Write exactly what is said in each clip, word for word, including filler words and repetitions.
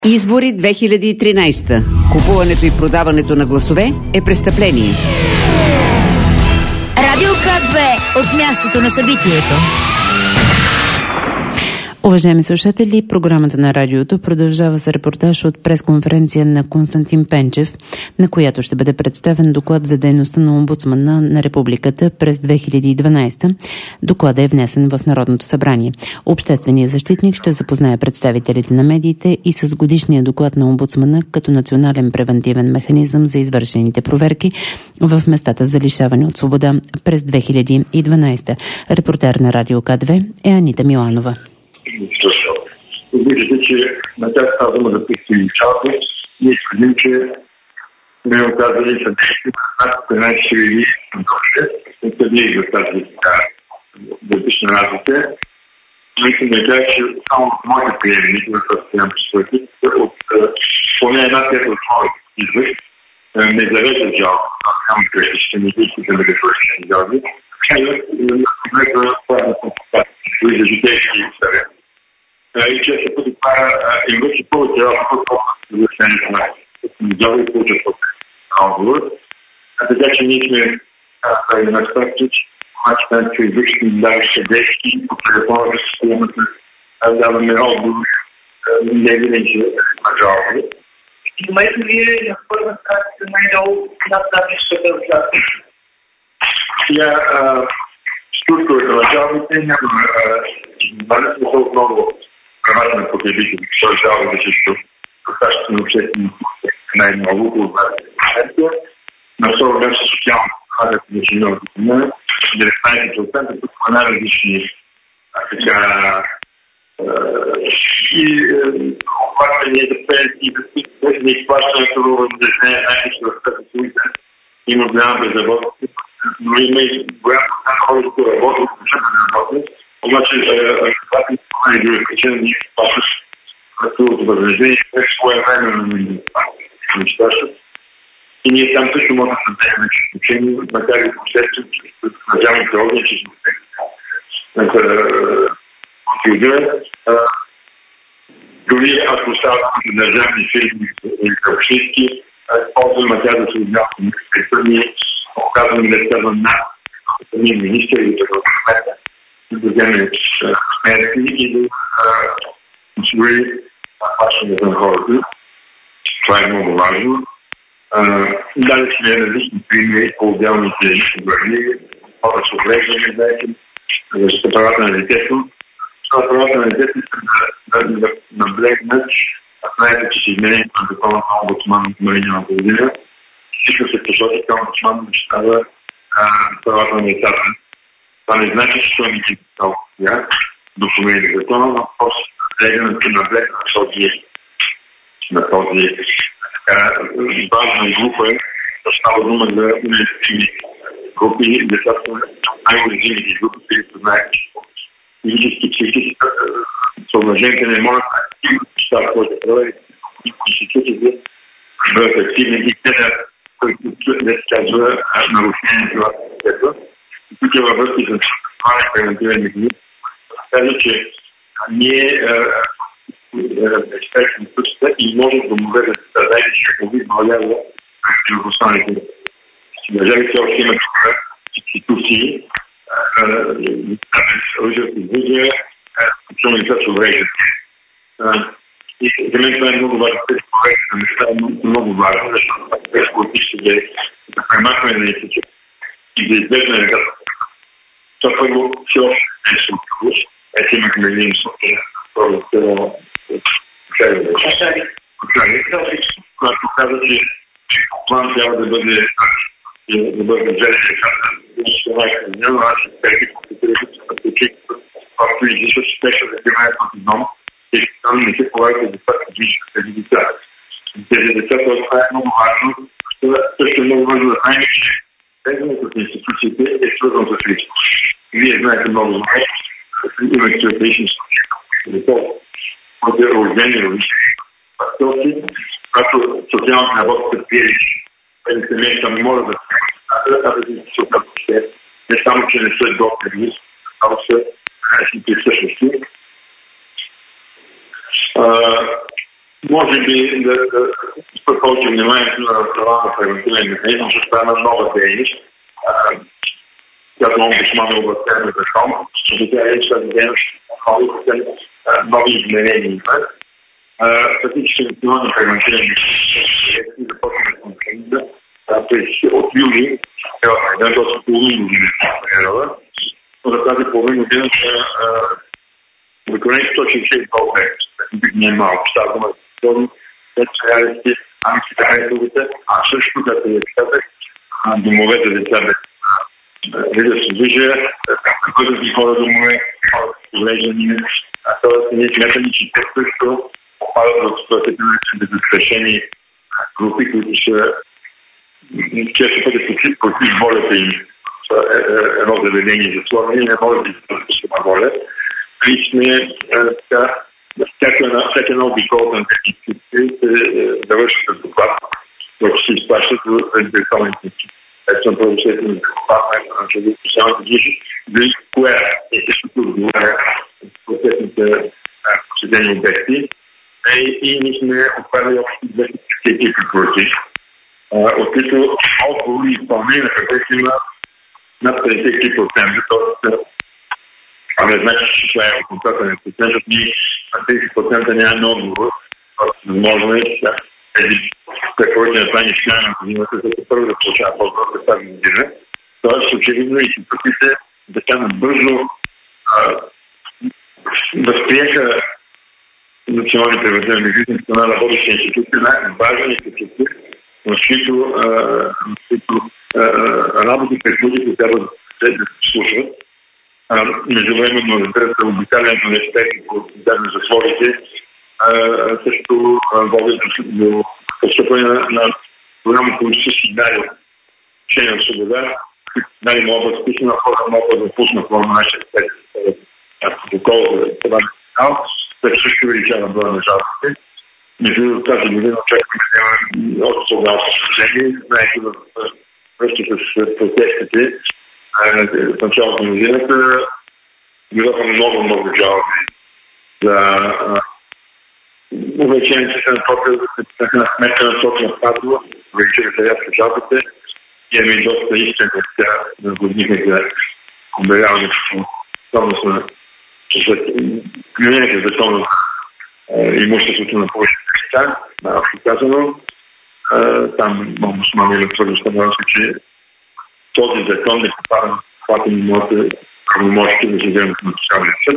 Избори две хиляди и тринадесета. Купуването и продаването на гласове е престъпление. Радио К две от мястото на събитието. Уважаеми слушатели, програмата на радиото продължава с репортаж от пресконференция на Константин Пенчев, на която ще бъде представен доклад за дейността на омбудсмана на Републиката през две хиляди и дванадесета. Докладът е внесен в Народното събрание. Общественият защитник ще запознае представителите на медиите и с годишния доклад на омбудсмана като национален превентивен механизъм за извършените проверки в местата за лишаване от свобода през две хиляди и дванадесета. Репортер на Радио К две е Анита Миланова. Виждате, че на тях става дума за пестиличалки. Ние следим, че не оказали съдействие над петнадесет хиляди души. Съдии за тази дърпична разлика. Мисля да кажа, че само в моите приемни, в това стоям пресвърти, от поне една трета от моите извър не завежда жалба. Само къща ще не действи да ме свърши жалби. И за житейски съвет. И често пъти това им върши повече работа, колкото за решението на жалби и получат от отговор. Така че ние сме на спорти, че мачта, че извършим даже съдейски, по телефона с системата, даваме отговор, не винаги на жалби. Имате ли на първа страница най-долу над тази държава? Сега, структурата на жалбите няма да се отново правата на потребители, защото жалбите често качеството на обществено най-много, около двадесет процента. На второ място социално правят на чиновата комуна, деветнадесет процента, които са най-различни така и оплащания за пенсии, за изплащането, да не е най-лично в тази случая. Има голяма безработица, но има и голяма хора, които работят, които работят. Обаче, това е най-друга причина да ни изплащат трудовото възнаграждение, което своевременно на нещата. И ние там също можем да вземем изключение, макар и посредством, че държавните органи, че сме конфигурират. Дори ако става на държавни фирми или общински, ползваме тя да се отнява присъдни, оказваме да става на самия министър или такова кмета, да вземе сметки и да осигури плащането на хората. Това е много важно. Дали сме различни примери по отделните гради, хора с увреждане, знаете, за правата на детето. Това правата на детето са да наблегнат. Знаете, че се изменението на закона на омбудсман от миналата година. Всичко се посочи към омбудсман да става правата на децата. Това не значи, че той не ги толкова сега до промени на закона, но просто наблегнат и наблегнат на този на този важна група е да става дума за уязвими групи. Децата най-уязвимите групи, които знаят, че физически, психически съображенията не могат да имат неща, които правят институциите, да бъдат активни и те да, които да се казва нарушението на детето. И тук е във връзки с това на превентивен механизъм. Казва, че ние експерти на пътята и може да домове да се даде, че ако ви България, както в останалите държави, все още имат институции, Ръжът и Визия, включително лица с увреждане. И за мен това е много важно. Тези проекти на места е много важно, защото тези политически за премахване на институции и за избеждане на децата. Това първо все още не е случило. Ето имахме един случай, който когато каза, че план трябва да бъде да бъде взели децата, това е казано, аз ще тези, които са получили, когато излизат спешно да живеят в дом, и там не се полагат за това, че виждат тези деца. Тези деца, това е много важно, също е много важно да знаем, че следването от институциите е свързано с риск. Вие знаете много добре, имате различни случаи, които е рождени родители, когато социалната работа приели, тези семейства не могат да се да не само, че не са доктори, а са различните същности. може би да спра повече вниманието на Националния превентивен механизъм, защото това е една нова дейност, която омбудсман е областен на закон, защото тя е тази дейност, нови изменения. Фактически Националния превентивен механизъм започва да функционира през от юли, една доста половин година, но за тази половин година са обикновени сто шейсет и два обекта. Не е малко, става дума за това, специалисти, антикитайствовите, а също като е казах, домовете за деца без да се движа, възрастни хора домове, хора с увреждания, т.е. ние смятаме, че те също попадат в ситуацията на застрашени групи, които са често пъти против волята им. Едно заведение за сложение, не може да изпълнят с воля. И сме така, всяка една обиколка на техниците се завършва с доклад, който се изплащат за интелектуалните техници. Ето съм правосъден за доклад, на човек, специалните движи, дали коя е същото отговаря в съответните посетени обекти. И ние сме отправили общо двеста и петдесет препоръки, от които отговори и изпълнение на каквото има над петдесет и три процента, т.е. а не значи, че това е окончателен процент, защото ние на тези процента нямаме отговор. Възможно е тези препоръки на плани в края на годината, за да първо да получава по-добро през тази година. Тоест, очевидно и институтите така набързо възприеха национални превентивни механизми в страна на водещи институти, най-важни институти, в чието работи предходите трябва да се слушат. Междувременно, разбира се, обиталянето на експерти по дадени затворите също води до постъпване на голямо количество сигнали учения в свобода, сигнали могат да списат на хора, могат да пуснат в нашия експерти протокол за това на канал, което също увеличава броя на жалбите. Между тази година очакваме да има още по-голямо състояние. Знаете, в връзка с протестите в началото на годината бяха много, много жалби за увеличението на тока, на сметка на тока на Пазова, увеличението рядко жалбите. Имаме и доста истина да годихме за обявяването на применението закона за имуществото на повечето лица, общо казано. Там омбудсманът е твърдо становище, че този закон не попада на хвата на моите правомощия на съдебното на Националния съд.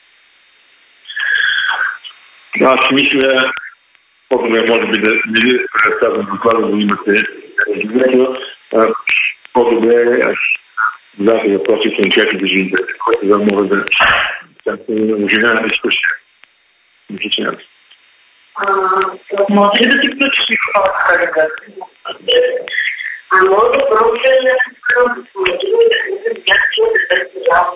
Аз мисля, по-добре може би да не ви разказвам доклада, да имате разбирането. По-добре е аз задавате въпроси към човека да живите, който да мога да оживя на дискусия. Може ли да ти включиш микрофона? А моят въпрос е някакъв допълнително да се някакво да се създава.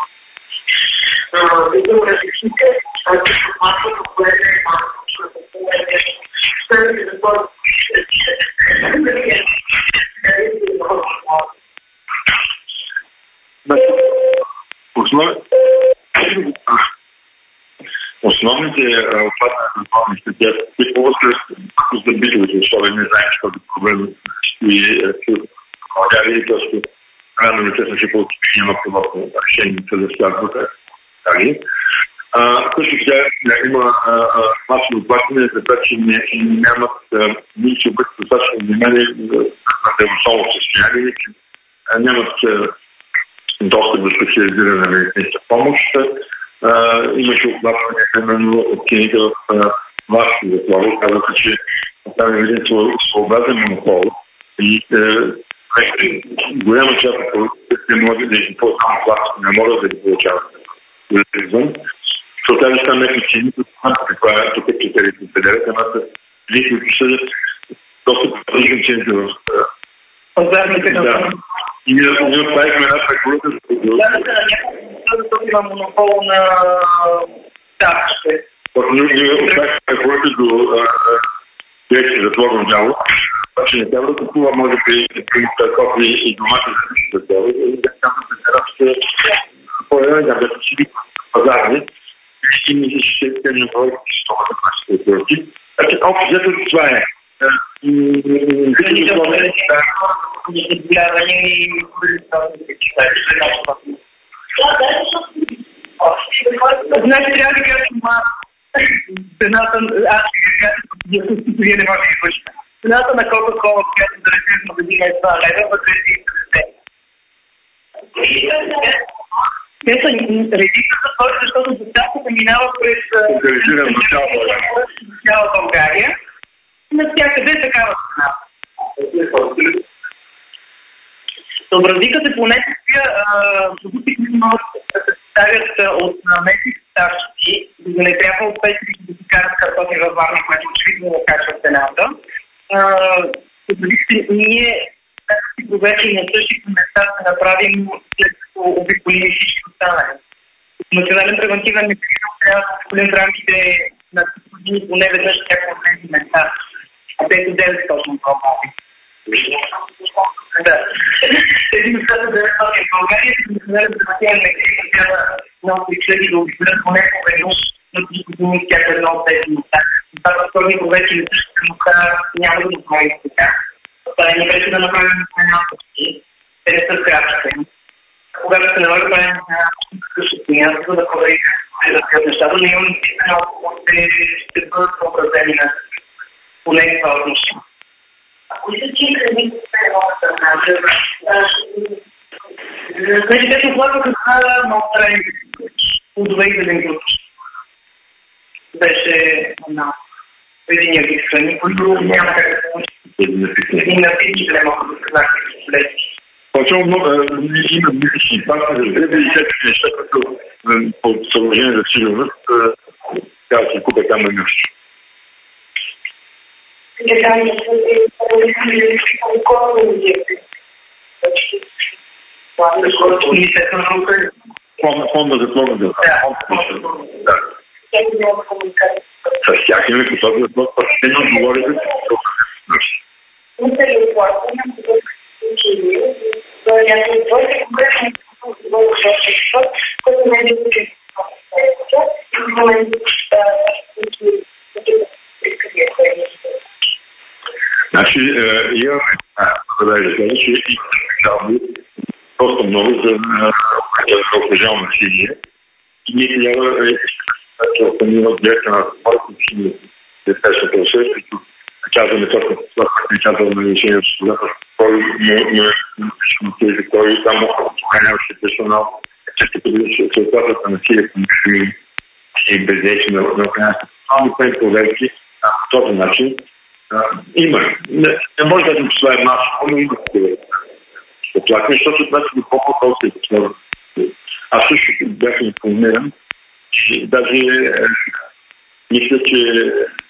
Видимо различните, защото това, което е малко, защото това е нещо, ще се запълва. Основните опасни на плавните тях е по-възможно за битовите условия. Не знаем, че този проблем стои в България и просто рано не се случи по няма подобно решение за связва тази. Също сега има масово оплакване за това, че нямат ние се обръщат достатъчно внимание на здравословно състояние, че нямат достъп до специализирана медицинска помощ. Имаше оплакване именно от клиника в Варшава затвора. Казаха, че там е един своеобразен монопол и голяма част от продуктите не могат да използват само плащане, не могат да ги получават извън. Защото тази там е причини, каква е тук е критериите в федерата, но лихи, които са доста различни цените в пазарните на и ние правихме една препоръка за да, да, някакво има монопол на тапчите. Ние правихме препоръка до дирекция за затворно дяло, това, че не трябва да купува, може би, картофли и домати за затвора, и да казвам, че трябва да се по-едно, да се сили пазарни, и мисля, че те не говорят, че това да препоръки. Значи, общо взето това е. Значи трябва да кажа, цената, аз вие не може да извършите. Цената на Кока-Кола, която да речем в магазина е два лева, вътре е тридесет. Те са редица за това, защото доставката минава през цяла България. Навсякъде е такава цена. Съобразикът е поне такива продукти, които могат да се ставят от месец старши, да не трябва от пет да си карат картофи във Варна, което очевидно да качва цената. Съобразикът ние, както си проверки на същите места, да направим след като обиколим всички останали. Национален превентивен механизъм трябва да обиколим в рамките на години поне веднъж всяко от тези места. А те са деветстотин по-малки. Да. Тези места са деветстотин. България е национален превентивен механизъм трябва много причали да обиколят поне по веднъж на три години всяко едно от тези места. Това са вторни проверки на същата места няма да направим така. Това е вече да направим една пъти. Те не са крачки. Когато се налага правим една къщата, за да проверим да кажат нещата, но имам наистина от те ще бъдат съобразени на поне това отношение. Ако и са ти храните, те могат да кажат, значи те се оплакваха за много трайни плодове и зеленчуци. Беше една единия вид храни, които няма как да се случи. Един напитки да не могат да се знаят. Почвам много, има мислични пасти, разбира и всеки неща, като по съображение за сигурност, трябва да се купя там на място. Фонда за плодна дълга. Да. С тях имаме пособи за плод, parce que не говори за някакви двойки, конкретно много често, което не е да в момента значи, имаме да кажа, че и жалби просто много за окружално насилие. И ние трябва да останим директно на това, че тежката усещането, казваме точно това, което е казал на решението с това, кой тези, кой там охраняващи персонал, често се оплакват на насилие и бездействие на охраняващи персонал, но проверки по този начин има. Не може да кажем, че това е масово, но има такива оплаквания, защото това се допълва колко е. Аз също бях информиран, че даже мисля, че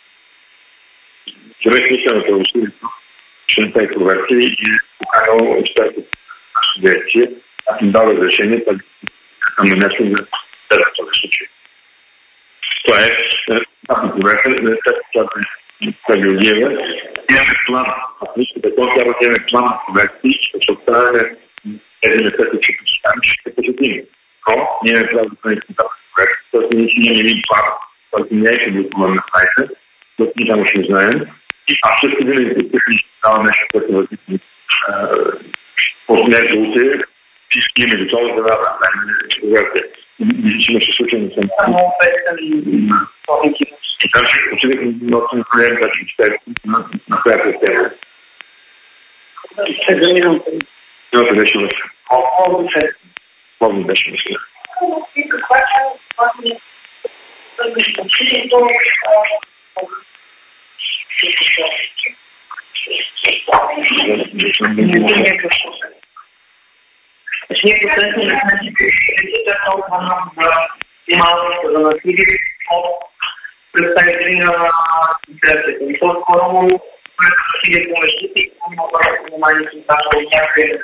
заместника на правосъдието ще направи проверки и поканал експерти от нашата дирекция. Аз им дал разрешение, така съм на място да следва този случай. Това е тази проверка, това ви отдива. Имаме план, ако искате да трябва да имаме план на проверки, ще оставяме тези места, които ще посетим, ще посетим. Но ние не трябва да правим контакт с проверки, защото ние си имаме един план, който не е ще бил на сайта, защото ние само ще знаем. И аз също винаги ще става нещо, което възникне от неговите, всички име готово да дадат. Ще се случва на съм. Само песен повники. И там ще отидех много на проблем, да ще чете на която е тема. Ще заминам. Имате нещо да се. Много се. Много беше да се. И каква че ние посредствено не сме си толкова много за малко за насилие от представители на интересите. И по-скоро насилие по мъжите и по-много обратно внимание към тази някакви.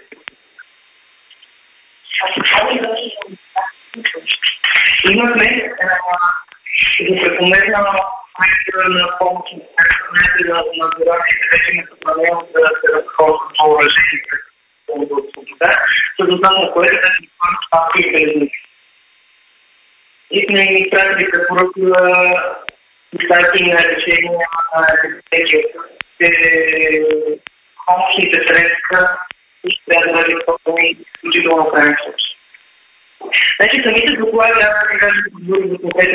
Имахме прекомерна на помощ на надзорите, вече не съпълнено да се разходят до оръжените от това, за да знам на което да си паки и белезници. И сме им изпратили препоръка доставки на решения на стратегията, че помощните средства ще трябва да бъдат използвани изключително крайен случай. Значи самите доклади, аз да кажа за конкретни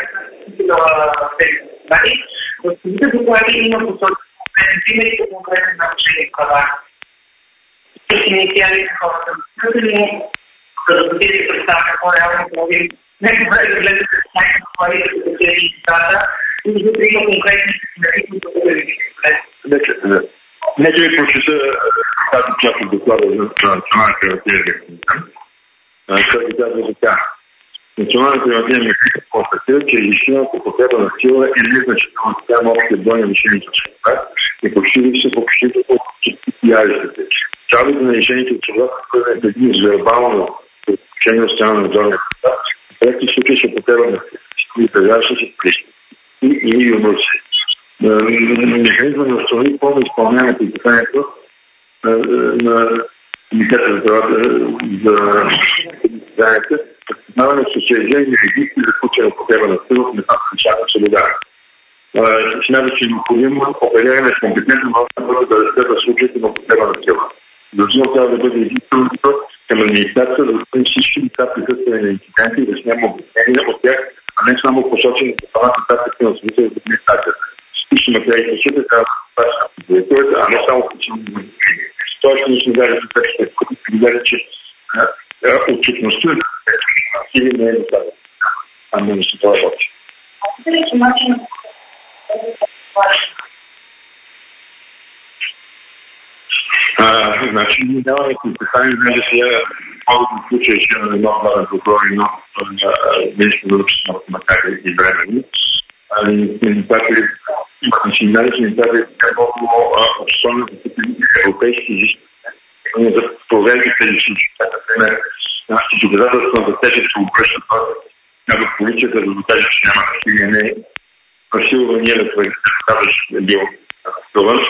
примери, в самите доклади има посочени конкретни примери по конкретни нарушени права. Всички инициали за хората, за да бъдете представя по-реално проблем, не добре да гледате с някакви доклади, да се качери и дата, и да има конкретни примери, които да бъдете. Нека ви прочета тази част от доклада за националната иновативна механизъм. Който казва така. Националната иновативна механизъм констатира, че излишената употреба на сила е незначително спрямо общия брой на лишените от свобода и почти липса по почти от пиарistите. Жалбите на лишените от свобода са свързани предимно с вербално отношение от страна на надзорния състав. В трети случаи се употреба на сила и държаващи се прищи или юморци. Механизма не установи пълно изпълнение на изпитанието на Комитета за изпитанията, признаване на специализирани регистри за случая на употреба на сила в местата на лишаване от свобода. Смята, че е необходимо опериране с компетентен орган да разследва случаите на употреба на сила. Задължително трябва да бъде изискването към администрацията да оцени всички лица присъствени на инциденти и да снема обяснения от тях, а не само посочени за самата тактика на служители от администрацията. Всички материали и случаите трябва да се препоръкват, а не само включително на изисквания. Тоест, ние сме дали за текстите, които сме видели, че отчетността на насилие не е достатъчно. А не се това работи. А ли, че начин Значи, ние даваме предписание, значи сега могат да случая, че на едно главен прокурор и едно нещо да учи макар и времени. Имат сигнали, че не трябва да е много обстойно за европейски изисквания за проверки тези случаи. Например, нашите доказателства за тези, че обръщат в полицията да докаже, че няма насилие, не е насилва ние да казваш е бил това.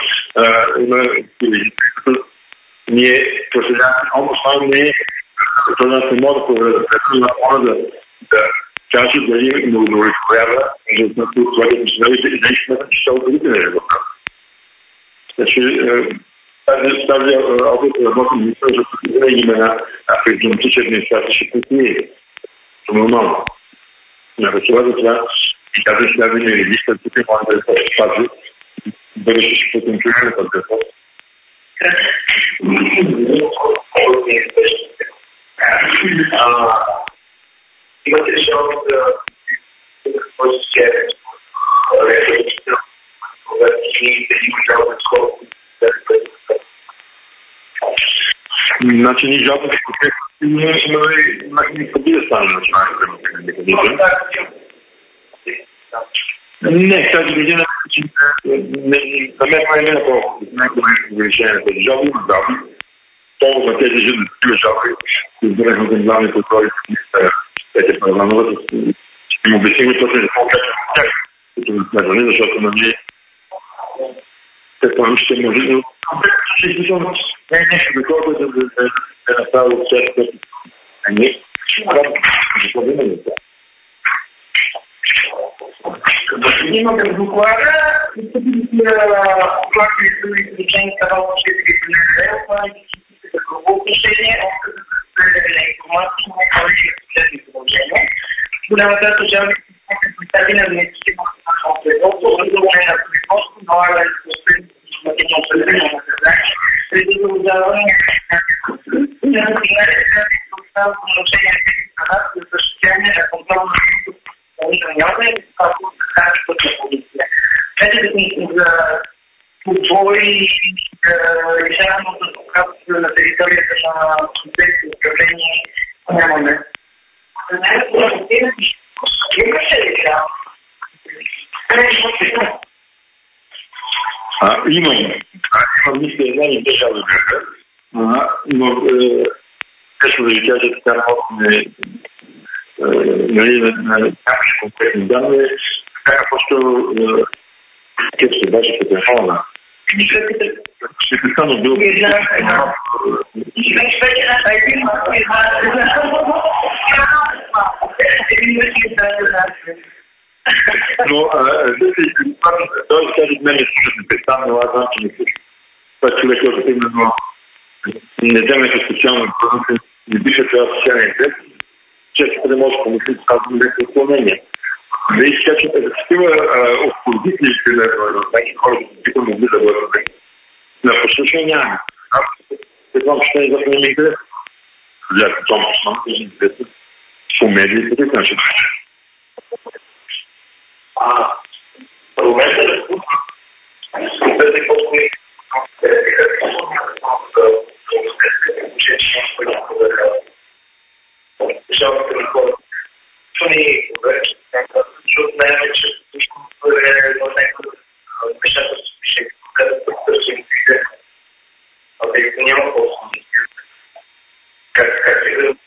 Ние проследяваме областта не е това не може да проверя да предприема, но да каже дали не удовлетворява за това да мислените и наистина, че са удовлетворите на резултат. Значи, тази област работа мисля, защото винаги има една предимтична администрация ще предприема. Това е нормално. На това за това и тази следване регистър тук е може да се спази бъдеще ще потенциален под какво. Имате ли шанс да какво се сере? Значи ние жалбите не преди да стане националните механизми. Не, тази година на мен не е много увеличение на тези жалби, но жалби. Толкова на тези жени жалби, изберехме към главни прокурори Петя Първанова, ще им обясним точно за по-качено от тях, като не сме, защото на ние какво ще може да не е нещо такова, да е направил от всяка пъти. А ние защо да не това? Имаме доклада, изпълнителите платите и изключените работи ще ги принесе, за друго отношение, откъдето се предаде информация, но това е следни положения. Голяма част от жалбите са представени на административно производство, образуване на производство, налагане на административно определено наказание, преди продължаване на например, да остава по отношение на тези права за защитяване на контрол на изпълнителни органи и това е така полиция. Вече за подбор и решаването на доказателство на територията на комплексно управление нямаме. Имам. Имам мисля една и две жалби, но нещо да ви кажа така малко на някакви конкретни данни, така просто къде се беше по телефона. Ще се само бил... Но той да каже, мен е слушат непрестанно, но аз знам, че не слушат. Това е човек, който именно не вземете специално продукти, не биха това социален интелект, често да може да помисли да казвам леко отклонение. Да изкачате да такива опозитни, примерно, някакви хора, които могли да бъдат на послушане няма. Аз предполагам, че не е за мен интерес. Взяха това послушане, че е интересно. По медиите, как начин. А, парламента е спутна. Спутна по-скоро. Жалко на хората. Това не е вече. Защото знаем, че всичко е едно някакво нещата се пише, където търсим и а тъй като няма по-скоро. Как е да...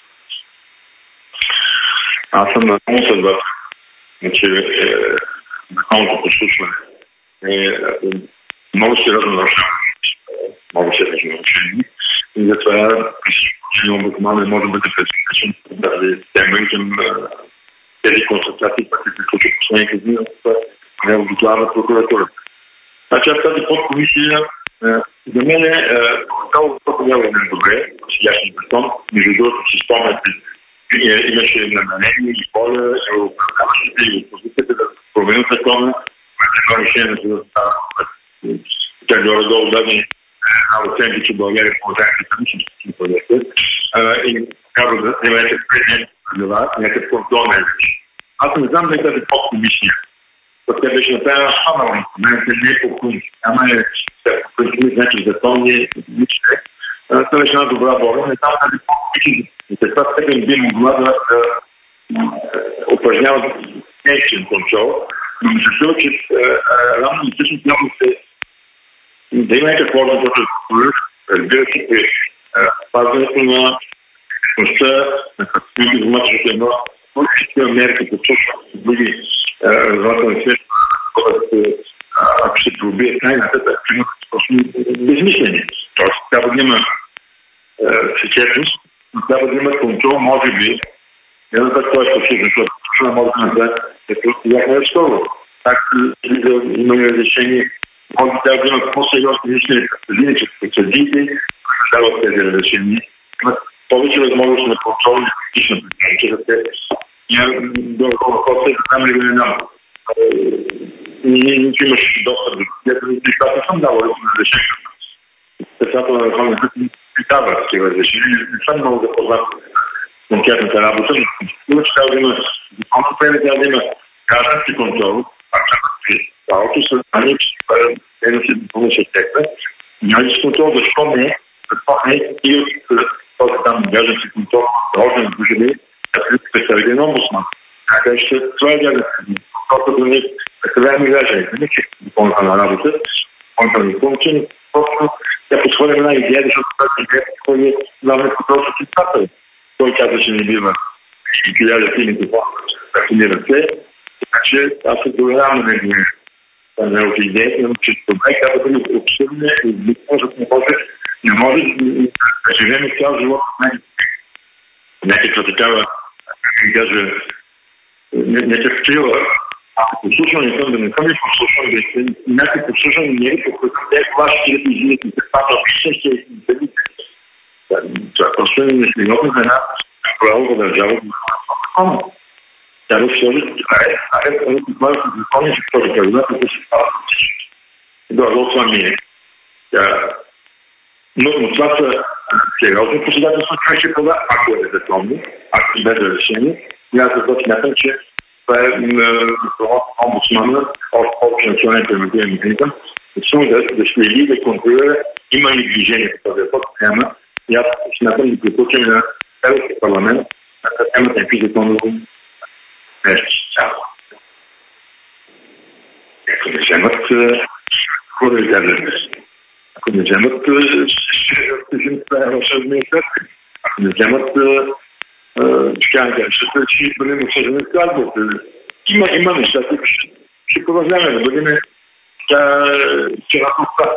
Аз съм на много съдба, че законното послушване е много сериозно нарушение. Много сериозно нарушение. И затова при омбудсмана не може да бъде пресечен тази тема и към тези констатации, които се случват в последните дни в доклада на прокуратурата. Значи аз тази подкомисия за мен е това няма да е добре, сегашния закон, между другото си спомняте, имаше намерение и воля и управляващите и опозицията да променят закона, това решение на съда става. Тя горе-долу даде една оценка, че България продължава економически проекти и казва да има някакъв предмет правила, някакъв контрол на език. Аз не знам да е тази подкомисия. Тя беше направена само инструмент, не е по принцип. Ама е по принцип, значи законни лични. Това беше една добра воля, не там тази подкомисия. И каква степен би могла да упражнява нещен контрол, но ми се струва, че рано и всъщност много се да има някаква форма, защото разбира се, при пазването на нощта, на каквито измача, защото едно от такива мерки, като с други развателни средства, ако ще пробие най-нататък, просто безмислени. Тоест, трябва да има съчетност, но трябва да има контрол, може би, не за това е случай, защото това може да направи, защото бяхме разколо. Както имаме разрешение, може да има по-сериозни лични разрешения, че съдиите, които дават тези разрешения, имат повече възможност на контрол и критична причина, че няма долу хората да там ли не знам. Нито имаш достъп до тези неща, не съм давал разрешения. Председател на Върховния съд ми питава такива разрешения, не съм много запознат на тяхната работа, но че трябва да има законно време, трябва да има граждански контрол, а при цялото съзнание, че това е да се допълнеше текста. Няма контрол, защо не? Какво не е и от този там граждански контрол, орган служители, да се представи на омбудсман. Така ще това е граждански контрол, да не представяме гражданите. Не че допълнителна работа, допълнителни функции, просто да подходим една идея, защото тази идея подходи главния контрол с изпатъри. Той каза, че не бива и хиляда филмите да финират се. Така че аз се доверявам на него. Това е от идеята, но че това е трябва да бъде обсъдне и изликно, защото не може, не може да живеем цял живот в някаква такава, как да кажа, някакъв крила. Ако послушване съм, да не съм ли послушван, да е някакво послушване не е, по което те плащат и излизат и се пада всички ще излизат. Това просто е несминотно за една правова държава в закона. Тя да сложи, а е, това е закони, че този правилата да се пада всички. Долу това ми е. Но това са сериозни посегателства, това ще права, ако е незаконно, ако без разрешение. И аз zato смятам, че това е омбудсмана от общия национален превентивен механизъм, да, да следи и да контролира има ли движение по този въпрос, няма. И аз смятам да приключим на Европейския парламент на темата на физикалното нещо. Ако не вземат, какво да ви кажа? Ако не вземат, ще разпишем това е ваша администрация. Ако не вземат, ще кажа, ще бъдем осъждани с казвате. Има, има неща, които ще, ще продължаваме да бъдем вчера на това.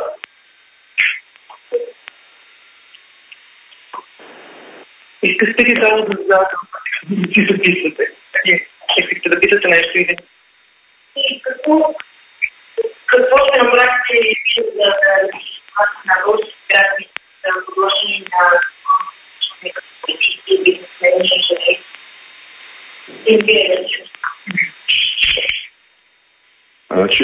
Искате ли само да задавате, си записвате? Искате да питате нещо или И какво, какво ще направите за на български граждани да подложи на политики и бизнесмени и жени? Значи,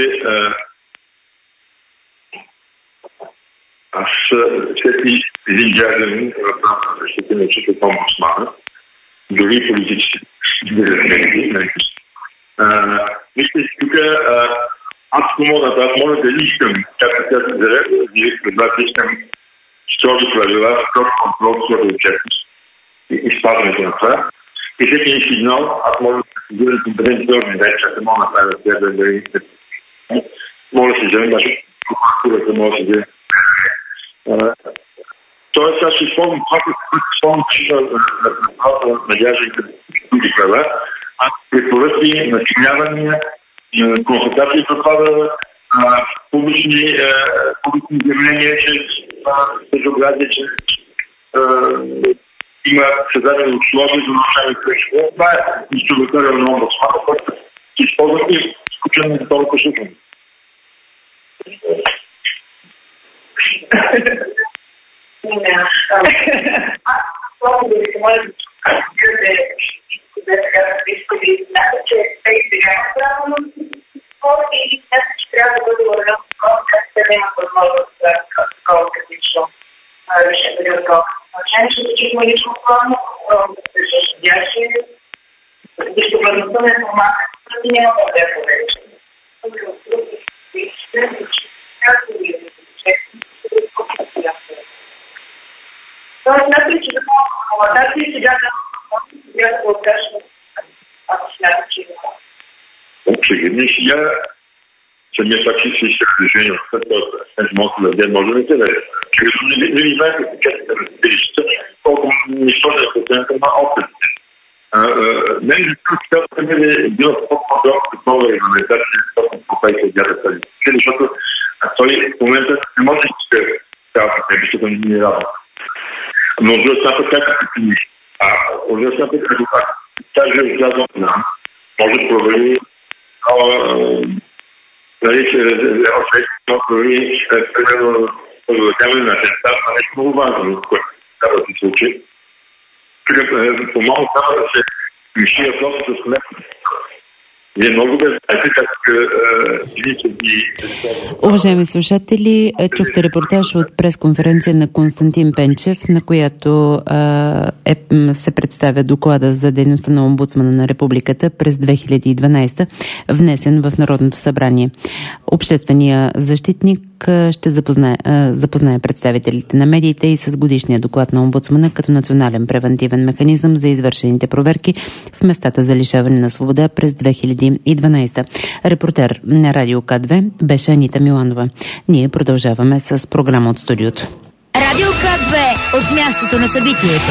аз всеки един гражданин в защита на чето омбудсмана, дори политически бизнесмени. Мисля, че тук аз мога да мога да искам, както тя се зарежда, пред вас искам строги правила, строг контрол, строга отчетност и спазването на това. И всеки един сигнал, аз мога да се създадам компетентни органи, вече аз мога да направя да да да да мога да се вземе, даже прокуратурата може да се вземе. Тоест, аз ще използвам това, което използвам на гражданите други права, аз препоръки, начинявания, консултации в това да публични изявления, че безобразие, че има създадени условия за нарушаване на това е инструментариум на омбудсмана, който се използва и изключително за това посъщане. Аз много да ви помоля да така искали да знаят, че те сега имат право на спорт и смятат, че трябва да бъде уреден спорт, как те не имат възможност за такова критично решение да отгода. Значение, че всичко лично плавно, да се съдяше, безпобърността на информация, защото няма да е повече. Това значи, че да мога сега да бяха да откажа, ако смятам, че има. Очевидно и сега самия факт, че си иска разрешение от това, т.е. може да даде, може да не се даде. Не ви знаете, че да разделища, колко нищожен процент на опит. Мен за това казвам, че е била по-подробно като нова регламентация, защото професия дяда тази. Защото той в момента не може да се става по себе, защото не е работа. Но за това път как като нищо. А за това път като как. Тази е изгледна нам. Може да провери нали, че да провери примерно подготвяне на атентат на нещо много важно, което трябва да се случи. По-малко трябва да се реши въпроса с нещо. Вие много да знаете как и... Уважаеми слушатели, чухте репортаж от пресконференция на Константин Пенчев, на която е, се представя доклада за дейността на омбудсмана на Републиката през две хиляди и дванадесета, внесен в Народното събрание. Общественият защитник ще запознае, запознае представителите на медиите и с годишния доклад на омбудсмана като национален превентивен механизъм за извършените проверки в местата за лишаване на свобода през две хиляди и дванадесета. Репортер на Радио К две беше Анита Миланова. Ние продължаваме с програма от студиото. Радио К две от мястото на събитието.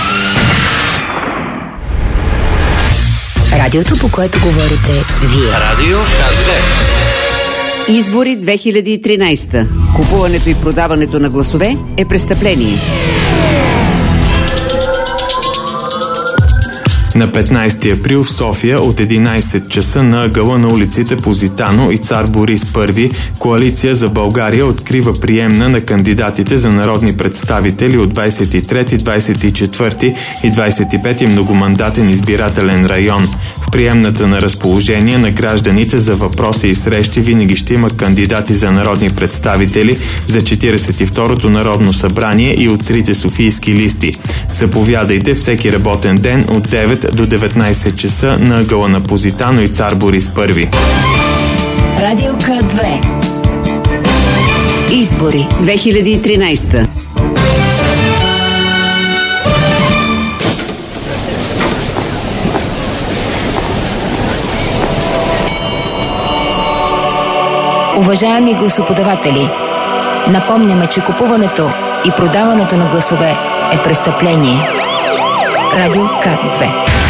Радиото, по което говорите вие. Радио К две. Избори две хиляди и тринадесета. Купуването и продаването на гласове е престъпление. На петнадесети април в София от единадесет часа на ъгъла на улиците Позитано и Цар Борис Първи Коалиция за България открива приемна на кандидатите за народни представители от двадесет и трети, двадесет и четвърти и двадесет и пети многомандатен избирателен район. В приемната на разположение на гражданите за въпроси и срещи винаги ще има кандидати за народни представители за четиридесет и второто Народно събрание и от трите софийски листи. Заповядайте всеки работен ден от девет до деветнадесет часа на ъгъла на Позитано и Цар Борис Първи. Радио К две. Избори две хиляди и тринадесета. Уважаеми гласоподаватели, напомняме, че купуването и продаването на гласове е престъпление. Радио К две.